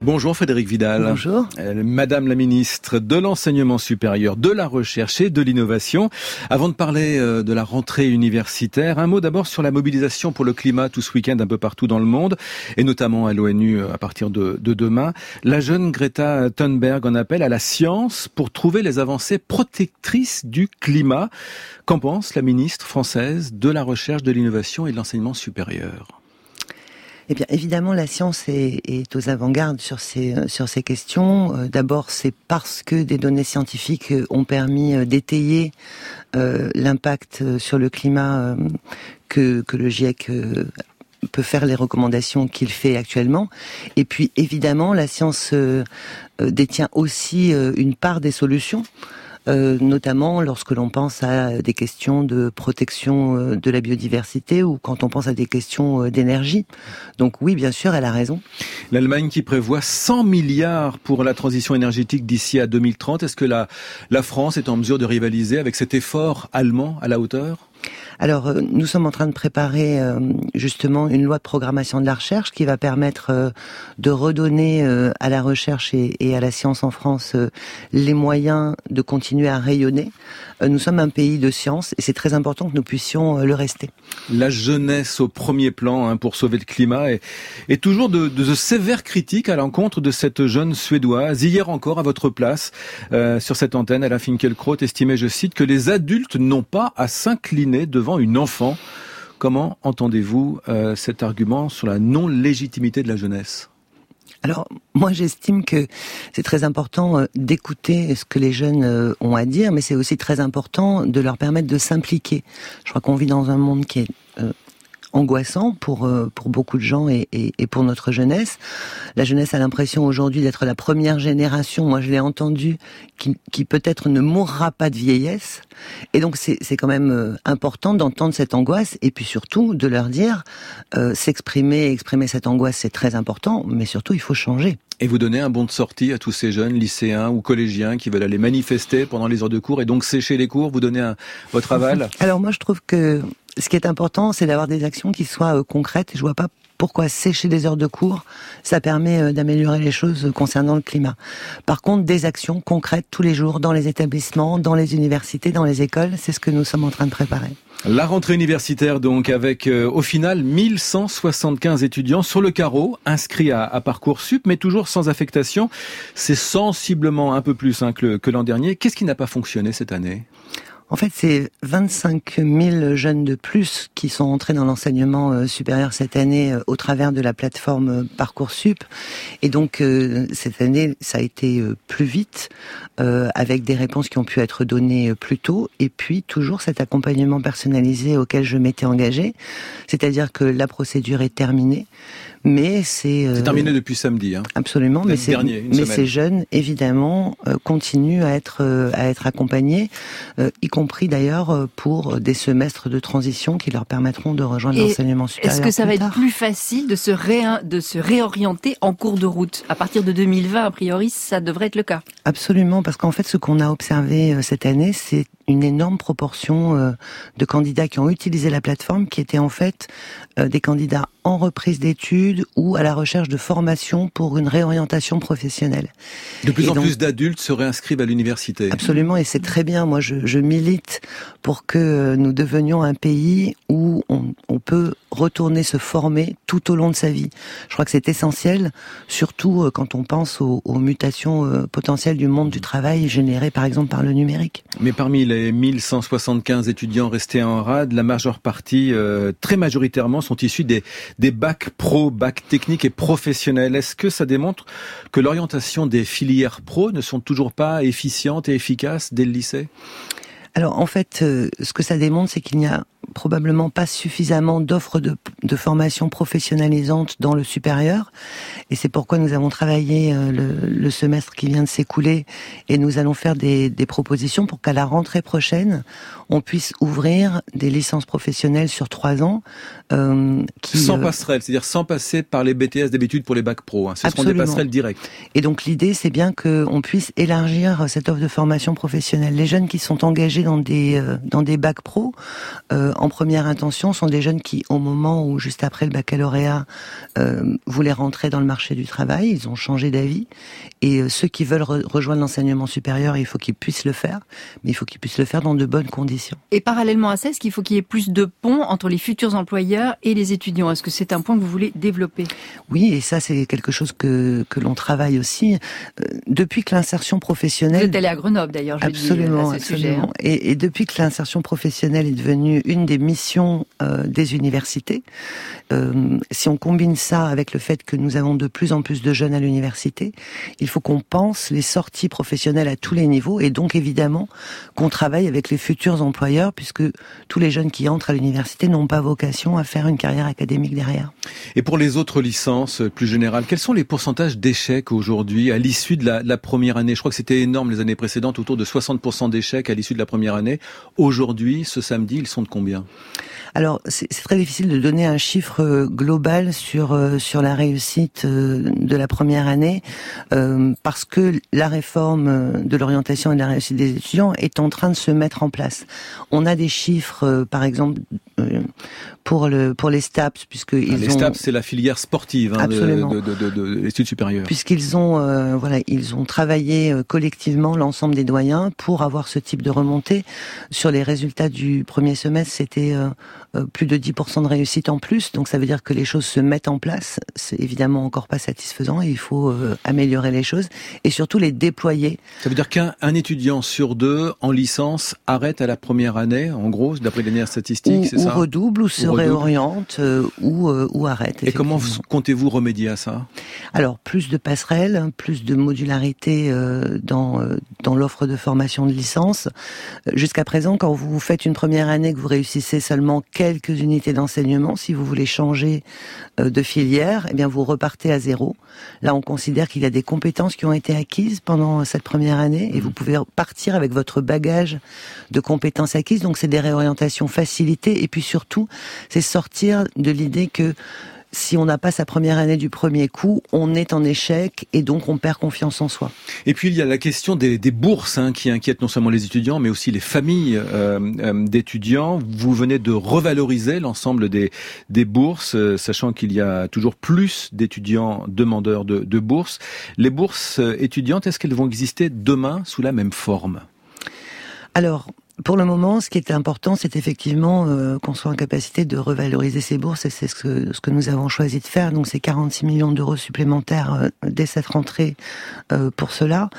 Bonjour Frédérique Vidal. Bonjour. Madame la ministre de l'Enseignement supérieur, de la Recherche et de l'Innovation. Avant de parler de la rentrée universitaire, un mot d'abord sur la mobilisation pour le climat tout ce week-end un peu partout dans le monde, et notamment à l'ONU à partir de demain. La jeune Greta Thunberg en appelle à la science pour trouver les avancées protectrices du climat. Qu'en pense la ministre française de la Recherche, de l'Innovation et de l'Enseignement supérieur ? Eh bien, évidemment, la science est aux avant-gardes sur ces questions. D'abord, c'est parce que des données scientifiques ont permis d'étayer l'impact sur le climat que le GIEC peut faire les recommandations qu'il fait actuellement. Et puis, évidemment, la science détient aussi une part des solutions. Notamment lorsque l'on pense à des questions de protection de la biodiversité ou quand on pense à des questions d'énergie. Donc oui, bien sûr, elle a raison. L'Allemagne qui prévoit 100 milliards pour la transition énergétique d'ici à 2030. Est-ce que la France est en mesure de rivaliser avec cet effort allemand à la hauteur ? Alors, nous sommes en train de préparer justement une loi de programmation de la recherche qui va permettre de redonner à la recherche et à la science en France les moyens de continuer à rayonner. Nous sommes un pays de science et c'est très important que nous puissions le rester. La jeunesse au premier plan pour sauver le climat et toujours de sévères critiques à l'encontre de cette jeune Suédoise. Hier encore, à votre place, sur cette antenne, Ella Finkielkraut estimait, je cite, que les adultes n'ont pas à s'incliner devant une enfant. Comment entendez-vous cet argument sur la non-légitimité de la jeunesse ? Alors, moi, j'estime que c'est très important d'écouter ce que les jeunes ont à dire, mais c'est aussi très important de leur permettre de s'impliquer. Je crois qu'on vit dans un monde qui est angoissant pour beaucoup de gens et pour notre jeunesse. La jeunesse a l'impression aujourd'hui d'être la première génération, moi je l'ai entendu, qui peut-être ne mourra pas de vieillesse. Et donc c'est quand même important d'entendre cette angoisse et puis surtout de leur dire exprimer cette angoisse, c'est très important, mais surtout il faut changer. Et vous donnez un bon de sortie à tous ces jeunes lycéens ou collégiens qui veulent aller manifester pendant les heures de cours et donc sécher les cours, vous donnez votre aval ? Alors moi je trouve que ce qui est important, c'est d'avoir des actions qui soient concrètes. Je vois pas pourquoi sécher des heures de cours, ça permet d'améliorer les choses concernant le climat. Par contre, des actions concrètes tous les jours dans les établissements, dans les universités, dans les écoles, c'est ce que nous sommes en train de préparer. La rentrée universitaire donc avec au final 1175 étudiants sur le carreau, inscrits à Parcoursup, mais toujours sans affectation. C'est sensiblement un peu plus que l'an dernier. Qu'est-ce qui n'a pas fonctionné cette année ? En fait, c'est 25 000 jeunes de plus qui sont entrés dans l'enseignement supérieur cette année au travers de la plateforme Parcoursup. Et donc, cette année, ça a été plus vite, avec des réponses qui ont pu être données plus tôt. Et puis, toujours cet accompagnement personnalisé auquel je m'étais engagée. C'est-à-dire que la procédure est terminée. Mais c'est terminé depuis samedi. Absolument, mais ces jeunes, évidemment, continuent à être accompagnés, y compris d'ailleurs pour des semestres de transition qui leur permettront de rejoindre l'enseignement supérieur. Est-ce que ça va être plus facile de se réorienter en cours de route ? À partir de 2020, a priori, ça devrait être le cas. Absolument, parce qu'en fait, ce qu'on a observé cette année, c'est une énorme proportion de candidats qui ont utilisé la plateforme, qui étaient en fait des candidats en reprise d'études ou à la recherche de formation pour une réorientation professionnelle. De plus en plus d'adultes se réinscrivent à l'université. Absolument, et c'est très bien. Moi, je milite pour que nous devenions un pays où on peut retourner se former tout au long de sa vie. Je crois que c'est essentiel, surtout quand on pense aux mutations potentielles du monde du travail générées par exemple par le numérique. Mais parmi les 1175 étudiants restés en rade, la majeure partie, très majoritairement, sont issus des bacs pro, bacs techniques et professionnels. Est-ce que ça démontre que l'orientation des filières pro ne sont toujours pas efficientes et efficaces dès le lycée ? Alors en fait, ce que ça démontre, c'est qu'il n'y a probablement pas suffisamment d'offres de formation professionnalisante dans le supérieur, et c'est pourquoi nous avons travaillé le semestre qui vient de s'écouler, et nous allons faire des propositions pour qu'à la rentrée prochaine, on puisse ouvrir des licences professionnelles sur 3 ans. Sans passerelle, c'est-à-dire sans passer par les BTS d'habitude pour les bacs pro. Ce seront des passerelles directes. Et donc l'idée, c'est bien qu'on puisse élargir cette offre de formation professionnelle. Les jeunes qui sont engagés dans des bacs pro en première intention sont des jeunes qui, au moment où, juste après le baccalauréat, voulaient rentrer dans le marché du travail, ils ont changé d'avis. Et ceux qui veulent rejoindre l'enseignement supérieur, il faut qu'ils puissent le faire, mais il faut qu'ils puissent le faire dans de bonnes conditions. Et parallèlement à ça, est-ce qu'il faut qu'il y ait plus de ponts entre les futurs employeurs et les étudiants? Est-ce que c'est un point que vous voulez développer? Oui, et ça, c'est quelque chose que l'on travaille aussi. Depuis que l'insertion professionnelle... Vous êtes allé à Grenoble, d'ailleurs, je absolument, dis à ce sujet. Absolument. Et depuis que l'insertion professionnelle est devenue une des missions des universités, si on combine ça avec le fait que nous avons de plus en plus de jeunes à l'université, il faut qu'on pense les sorties professionnelles à tous les niveaux, et donc évidemment qu'on travaille avec les futurs employeurs, puisque tous les jeunes qui entrent à l'université n'ont pas vocation à faire une carrière académique derrière. Et pour les autres licences plus générales, quels sont les pourcentages d'échecs aujourd'hui à l'issue de la première année? Je crois que c'était énorme les années précédentes, autour de 60% d'échecs à l'issue de la première année. Aujourd'hui, ce samedi, ils sont de combien? Alors, c'est très difficile de donner un chiffre global sur la réussite de la première année, parce que la réforme de l'orientation et de la réussite des étudiants est en train de se mettre en place. On a des chiffres, par exemple, pour les STAPS, les STAPS, c'est la filière sportive de l'étude supérieure. Puisqu'ils ont ils ont travaillé collectivement l'ensemble des doyens pour avoir ce type de remontée. Sur les résultats du premier semestre, c'était plus de 10% de réussite en plus, donc ça veut dire que les choses se mettent en place. C'est évidemment encore pas satisfaisant et il faut améliorer les choses et surtout les déployer. Ça veut dire qu'un étudiant sur deux en licence arrête à la première année, en gros, d'après les dernières statistiques, c'est ça? Ou redouble, ou se réoriente, ou arrête. Et comment comptez-vous remédier à ça? Alors, plus de passerelles, plus de modularité dans l'offre de formation de licence. Jusqu'à présent, quand vous faites une première année, que vous réussissez seulement quelques unités d'enseignement, si vous voulez changer de filière, eh bien vous repartez à zéro. Là, on considère qu'il y a des compétences qui ont été acquises pendant cette première année et vous pouvez partir avec votre bagage de compétences acquises. Donc, c'est des réorientations facilitées et puis surtout, c'est sortir de l'idée que si on n'a pas sa première année du premier coup, on est en échec et donc on perd confiance en soi. Et puis il y a la question des bourses qui inquiètent non seulement les étudiants mais aussi les familles d'étudiants. Vous venez de revaloriser l'ensemble des bourses, sachant qu'il y a toujours plus d'étudiants demandeurs de bourses. Les bourses étudiantes, est-ce qu'elles vont exister demain sous la même forme? Alors, pour le moment, ce qui est important, c'est effectivement qu'on soit en capacité de revaloriser ces bourses, et c'est ce que nous avons choisi de faire. Donc, c'est 46 millions d'euros supplémentaires dès cette rentrée pour cela.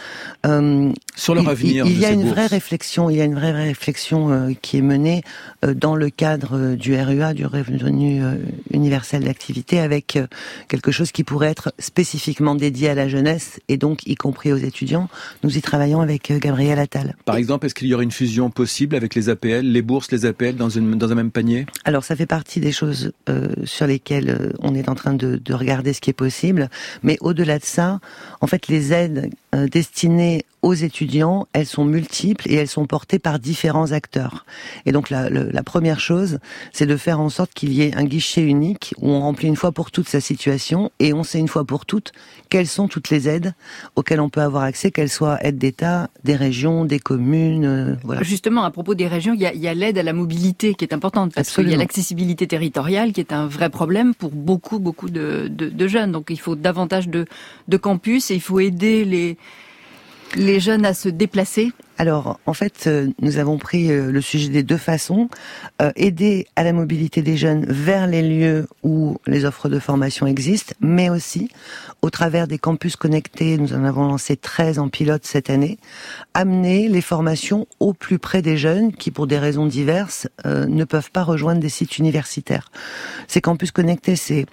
Sur leur avenir, il y a une vraie réflexion. Il y a une vraie réflexion qui est menée dans le cadre du RUA, du revenu universel d'activité, avec quelque chose qui pourrait être spécifiquement dédié à la jeunesse et donc y compris aux étudiants. Nous y travaillons avec Gabriel Attal. Par exemple, est-ce qu'il y aurait une fusion possible avec les APL, les bourses, les APL dans un même panier? Alors ça fait partie des choses sur lesquelles on est en train de regarder ce qui est possible, mais au-delà de ça, en fait les aides destinées aux étudiants, elles sont multiples et elles sont portées par différents acteurs. Et donc la première chose, c'est de faire en sorte qu'il y ait un guichet unique où on remplit une fois pour toutes sa situation et on sait une fois pour toutes quelles sont toutes les aides auxquelles on peut avoir accès, qu'elles soient aides d'État, des régions, des communes, voilà. Justement, à propos des régions, il y a l'aide à la mobilité qui est importante parce qu'il y a l'accessibilité territoriale qui est un vrai problème pour beaucoup de jeunes. Donc il faut davantage de campus et il faut aider les jeunes à se déplacer. Alors, en fait, nous avons pris le sujet des deux façons. Aider à la mobilité des jeunes vers les lieux où les offres de formation existent, mais aussi, au travers des campus connectés, nous en avons lancé 13 en pilote cette année, amener les formations au plus près des jeunes qui, pour des raisons diverses, ne peuvent pas rejoindre des sites universitaires. Ces campus connectés, c'est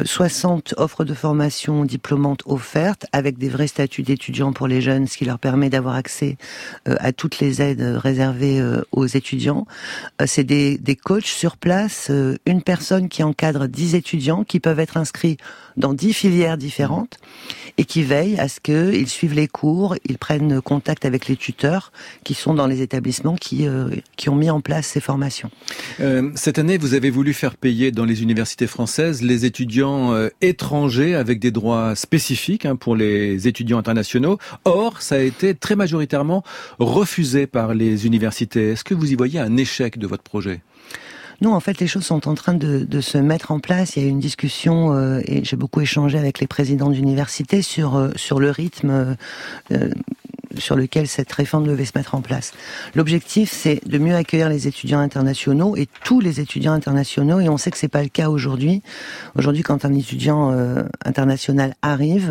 60 offres de formation diplômantes offertes avec des vrais statuts d'étudiants pour les jeunes, ce qui leur permet d'avoir accès à toutes les aides réservées aux étudiants. C'est des coachs sur place, une personne qui encadre 10 étudiants qui peuvent être inscrits dans 10 filières différentes et qui veillent à ce qu'ils suivent les cours, ils prennent contact avec les tuteurs qui sont dans les établissements qui ont mis en place ces formations. Cette année, vous avez voulu faire payer dans les universités françaises les étudiants étrangers avec des droits spécifiques pour les étudiants internationaux. Or, ça a été très majoritairement refusé par les universités. Est-ce que vous y voyez un échec de votre projet ? Non, en fait, les choses sont en train de se mettre en place. Il y a eu une discussion et j'ai beaucoup échangé avec les présidents d'université sur le rythme sur lequel cette réforme devait se mettre en place. L'objectif, c'est de mieux accueillir les étudiants internationaux et tous les étudiants internationaux, et on sait que c'est pas le cas aujourd'hui. Aujourd'hui, quand un étudiant international arrive,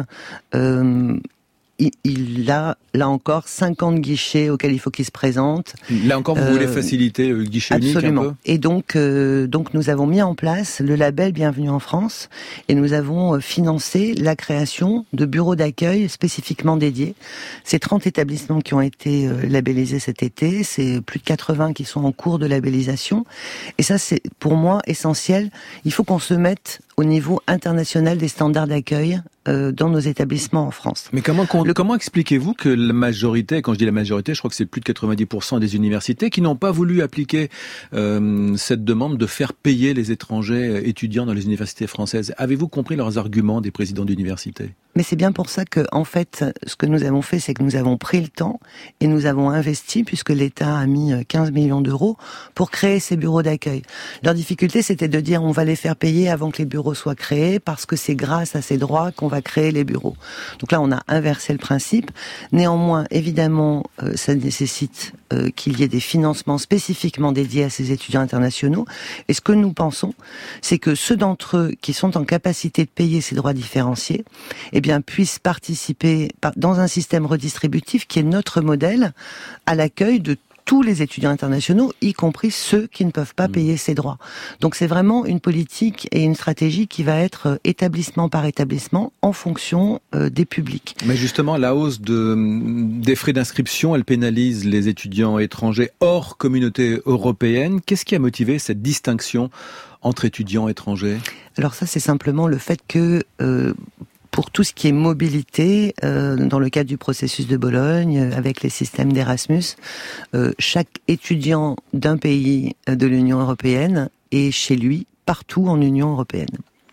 il a, là encore, 50 guichets auxquels il faut qu'il se présente. Là encore, vous voulez faciliter le guichet absolument. Unique un peu ? Et donc nous avons mis en place le label Bienvenue en France et nous avons financé la création de bureaux d'accueil spécifiquement dédiés. C'est 30 établissements qui ont été labellisés cet été, c'est plus de 80 qui sont en cours de labellisation. Et ça, c'est pour moi essentiel. Il faut qu'on se mette au niveau international des standards d'accueil dans nos établissements en France. Mais comment expliquez-vous que la majorité, quand je dis la majorité, je crois que c'est plus de 90% des universités qui n'ont pas voulu appliquer cette demande de faire payer les étrangers étudiants dans les universités françaises? Avez-vous compris leurs arguments des présidents d'université? Mais c'est bien pour ça que, en fait, ce que nous avons fait, c'est que nous avons pris le temps et nous avons investi, puisque l'État a mis 15 millions d'euros pour créer ces bureaux d'accueil. Leur difficulté, c'était de dire on va les faire payer avant que les bureaux soient créés, parce que c'est grâce à ces droits qu'on va créer les bureaux. Donc là, on a inversé le principe. Néanmoins, évidemment, ça nécessite qu'il y ait des financements spécifiquement dédiés à ces étudiants internationaux. Et ce que nous pensons, c'est que ceux d'entre eux qui sont en capacité de payer ces droits différenciés, eh bien, puissent participer dans un système redistributif qui est notre modèle à l'accueil de tous les étudiants internationaux, y compris ceux qui ne peuvent pas payer ces droits. Donc c'est vraiment une politique et une stratégie qui va être établissement par établissement en fonction des publics. Mais justement, la hausse des frais d'inscription, elle pénalise les étudiants étrangers hors communauté européenne. Qu'est-ce qui a motivé cette distinction entre étudiants étrangers? Alors ça, c'est simplement le fait que pour tout ce qui est mobilité, dans le cadre du processus de Bologne, avec les systèmes d'Erasmus, chaque étudiant d'un pays de l'Union européenne est chez lui partout en Union européenne.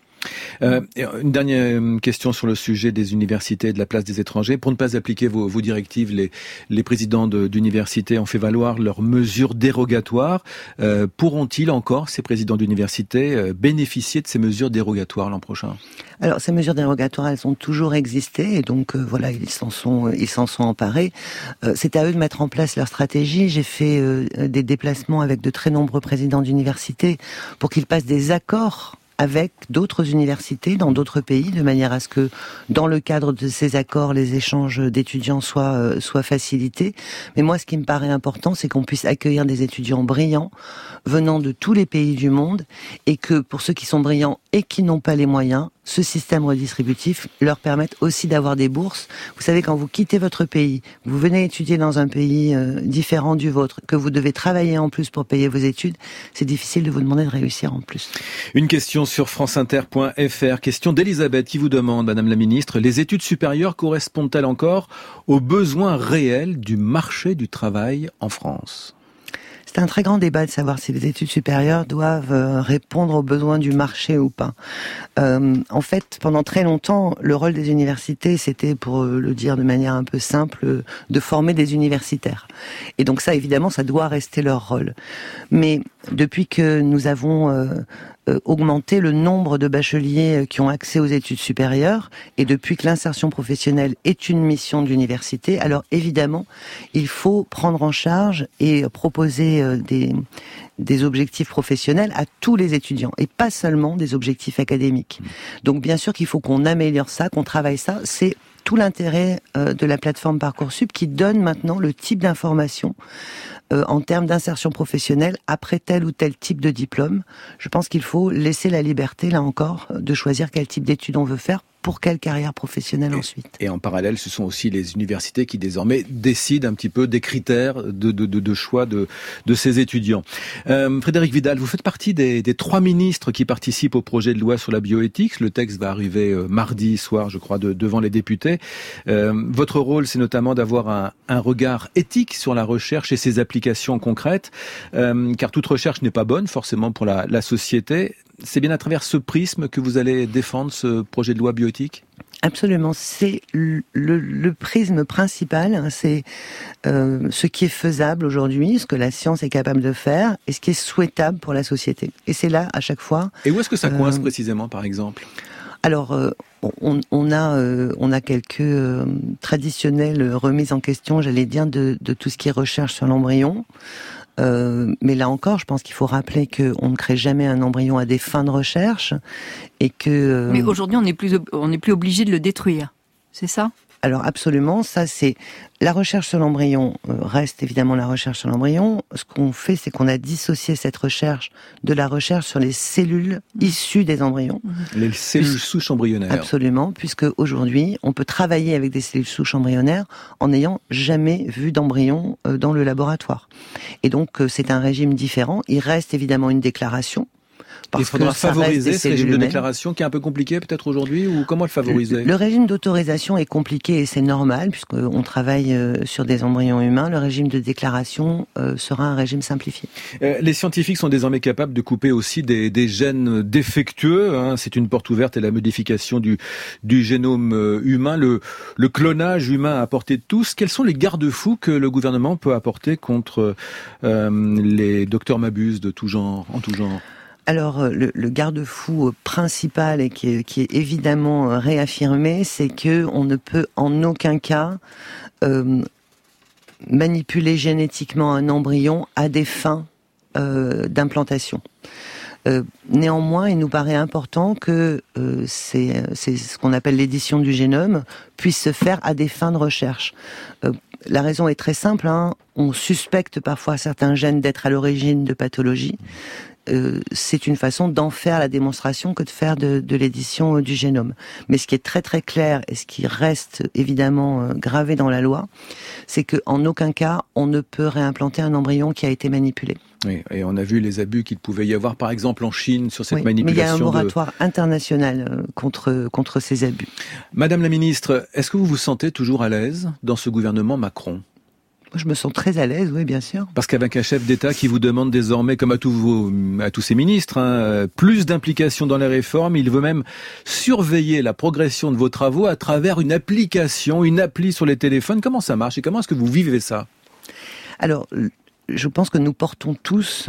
Une dernière question sur le sujet des universités et de la place des étrangers. Pour ne pas appliquer vos directives, les présidents d'universités ont fait valoir leurs mesures dérogatoires. Pourront-ils encore, ces présidents d'universités, bénéficier de ces mesures dérogatoires l'an prochain? Alors, ces mesures dérogatoires, elles ont toujours existé, et donc voilà, ils s'en sont emparés. C'est à eux de mettre en place leur stratégie. J'ai fait des déplacements avec de très nombreux présidents d'universités pour qu'ils passent des accords avec d'autres universités dans d'autres pays, de manière à ce que, dans le cadre de ces accords, les échanges d'étudiants soient facilités. Mais moi, ce qui me paraît important, c'est qu'on puisse accueillir des étudiants brillants venant de tous les pays du monde, et que pour ceux qui sont brillants et qui n'ont pas les moyens, ce système redistributif leur permette aussi d'avoir des bourses. Vous savez, quand vous quittez votre pays, vous venez étudier dans un pays différent du vôtre, que vous devez travailler en plus pour payer vos études, c'est difficile de vous demander de réussir en plus. Une question sur franceinter.fr, question d'Elisabeth qui vous demande, Madame la Ministre, les études supérieures correspondent-elles encore aux besoins réels du marché du travail en France ? C'est un très grand débat de savoir si les études supérieures doivent répondre aux besoins du marché ou pas. En fait, pendant très longtemps, le rôle des universités, c'était, pour le dire de manière un peu simple, de former des universitaires. Et donc ça, évidemment, ça doit rester leur rôle. Mais depuis que nous avons augmenter le nombre de bacheliers qui ont accès aux études supérieures, et depuis que l'insertion professionnelle est une mission de l'université, alors évidemment, il faut prendre en charge et proposer des objectifs professionnels à tous les étudiants, et pas seulement des objectifs académiques. Donc bien sûr qu'il faut qu'on améliore ça, qu'on travaille ça, c'est tout l'intérêt de la plateforme Parcoursup qui donne maintenant le type d'information en termes d'insertion professionnelle après tel ou tel type de diplôme. Je pense qu'il faut laisser la liberté, là encore, de choisir quel type d'études on veut faire pour quelle carrière professionnelle ensuite. Et en parallèle, ce sont aussi les universités qui désormais décident un petit peu des critères de choix de ces étudiants. Frédérique Vidal, vous faites partie des 3 ministres qui participent au projet de loi sur la bioéthique. Le texte va arriver mardi soir, je crois, devant les députés. Votre rôle, c'est notamment d'avoir un regard éthique sur la recherche et ses applications concrètes, car toute recherche n'est pas bonne forcément pour la société. c'est bien à travers ce prisme que vous allez défendre ce projet de loi bioéthique ? Absolument, c'est le prisme principal, c'est ce qui est faisable aujourd'hui, ce que la science est capable de faire, et ce qui est souhaitable pour la société. Et c'est là, à chaque fois... Et où est-ce que ça coince précisément, par exemple ? Alors, on a quelques traditionnelles remises en question, j'allais dire, de tout ce qui est recherche sur l'embryon. Mais là encore, je pense qu'il faut rappeler qu'on ne crée jamais un embryon à des fins de recherche et que. Mais aujourd'hui, on n'est plus obligé de le détruire, c'est ça ? Alors absolument, ça c'est la recherche sur l'embryon reste évidemment la recherche sur l'embryon. Ce qu'on fait, c'est qu'on a dissocié cette recherche de la recherche sur les cellules issues des embryons. Les cellules souches embryonnaires. Absolument, puisque aujourd'hui, on peut travailler avec des cellules souches embryonnaires en n'ayant jamais vu d'embryon dans le laboratoire. Et donc c'est un régime différent. Il reste évidemment une déclaration. Il faudra favoriser ce régime de déclaration qui est un peu compliqué peut-être aujourd'hui, ou comment le favoriser ? Le régime d'autorisation est compliqué et c'est normal puisqu'on travaille sur des embryons humains. Le régime de déclaration sera un régime simplifié. Les scientifiques sont désormais capables de couper aussi des gènes défectueux. Hein. C'est une porte ouverte à la modification du génome humain, le clonage humain à portée de tous. Quels sont les garde-fous que le gouvernement peut apporter contre les docteurs Mabuse de tout genre, en tout genre ? Alors, le garde-fou principal et qui est évidemment réaffirmé, c'est que on ne peut en aucun cas manipuler génétiquement un embryon à des fins d'implantation. Néanmoins, il nous paraît important que c'est ce qu'on appelle l'édition du génome puisse se faire à des fins de recherche. La raison est très simple, hein. On suspecte parfois certains gènes d'être à l'origine de pathologies. C'est une façon d'en faire la démonstration que de faire de l'édition du génome. Mais ce qui est très très clair et ce qui reste évidemment gravé dans la loi, c'est qu'en aucun cas on ne peut réimplanter un embryon qui a été manipulé. Oui, et on a vu les abus qu'il pouvait y avoir par exemple en Chine sur cette manipulation. Mais il y a un moratoire international contre ces abus. Madame la ministre, est-ce que vous vous sentez toujours à l'aise dans ce gouvernement Macron ? Je me sens très à l'aise, oui, bien sûr. Parce qu'avec un chef d'État qui vous demande désormais, comme à tous ses ministres, plus d'implication dans les réformes, il veut même surveiller la progression de vos travaux à travers une application, une appli sur les téléphones. Comment ça marche et comment est-ce que vous vivez ça ? Alors, je pense que nous portons tous,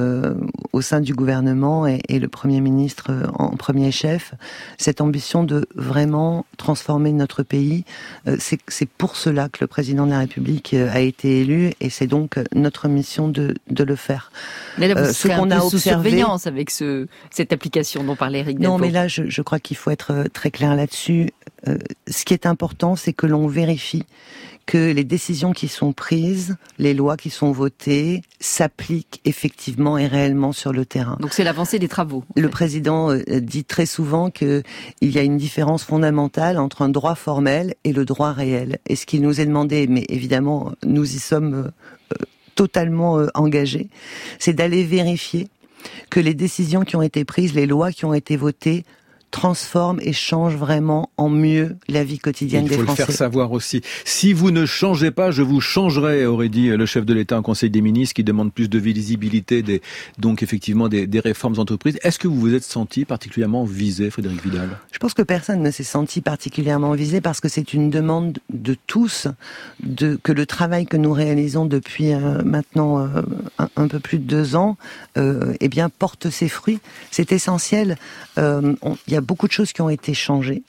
au sein du gouvernement et le Premier ministre en premier chef, cette ambition de vraiment transformer notre pays. C'est pour cela que le président de la République a été élu et c'est donc notre mission de le faire. Mais là, vous serez un peu sous surveillance avec cette application dont parlait Éric Delvaux. Non, mais là, je crois qu'il faut être très clair là-dessus. Ce qui est important, c'est que l'on vérifie que les décisions qui sont prises, les lois qui sont votées, s'appliquent effectivement et réellement sur le terrain. Donc c'est l'avancée des travaux. Le président dit très souvent qu'il y a une différence fondamentale entre un droit formel et le droit réel. Et ce qu'il nous est demandé, mais évidemment nous y sommes totalement engagés, c'est d'aller vérifier que les décisions qui ont été prises, les lois qui ont été votées, transforme et change vraiment en mieux la vie quotidienne des Français. Il faut le faire savoir aussi. Si vous ne changez pas, je vous changerai, aurait dit le chef de l'État en Conseil des ministres, qui demande plus de visibilité, donc effectivement des réformes d'entreprise. Est-ce que vous vous êtes senti particulièrement visé, Frédérique Vidal ? Je pense que personne ne s'est senti particulièrement visé parce que c'est une demande de tous, que le travail que nous réalisons depuis maintenant un peu plus de 2 ans, eh bien porte ses fruits. C'est essentiel. Il y a beaucoup de choses qui ont été changées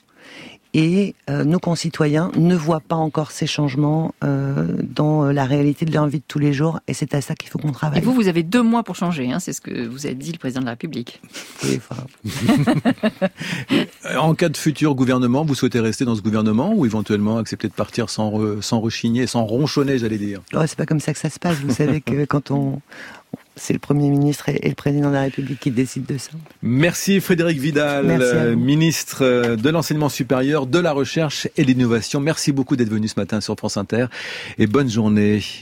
et nos concitoyens ne voient pas encore ces changements dans la réalité de leur vie de tous les jours et c'est à ça qu'il faut qu'on travaille. Et vous avez 2 mois pour changer, hein, c'est ce que vous a dit le président de la République. Oui, En cas de futur gouvernement, vous souhaitez rester dans ce gouvernement ou éventuellement accepter de partir sans rechigner, sans ronchonner, j'allais dire ? Oh, c'est pas comme ça que ça se passe. Vous savez que quand c'est le Premier ministre et le Président de la République qui décident de ça. Merci Frédérique Vidal, ministre de l'Enseignement supérieur, de la Recherche et de l'Innovation. Merci beaucoup d'être venu ce matin sur France Inter et bonne journée.